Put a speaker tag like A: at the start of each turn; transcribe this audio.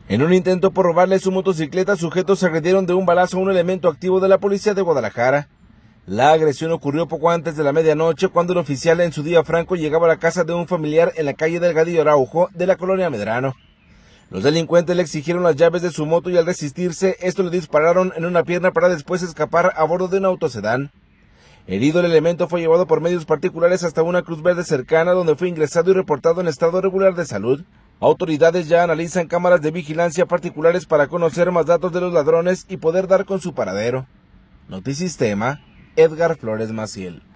A: En un intento por robarle su motocicleta, sujetos agredieron de un balazo a un elemento activo de la policía de Guadalajara. La agresión ocurrió poco antes de la medianoche, cuando el oficial en su día franco llegaba a la casa de un familiar en la calle Delgadillo Araujo de la colonia Medrano. Los delincuentes le exigieron las llaves de su moto y al resistirse, le dispararon en una pierna para después escapar a bordo de un autosedán. Herido, el elemento fue llevado por medios particulares hasta una Cruz Verde cercana, donde fue ingresado y reportado en estado regular de salud. Autoridades ya analizan cámaras de vigilancia particulares para conocer más datos de los ladrones y poder dar con su paradero. Notisistema, Edgar Flores Maciel.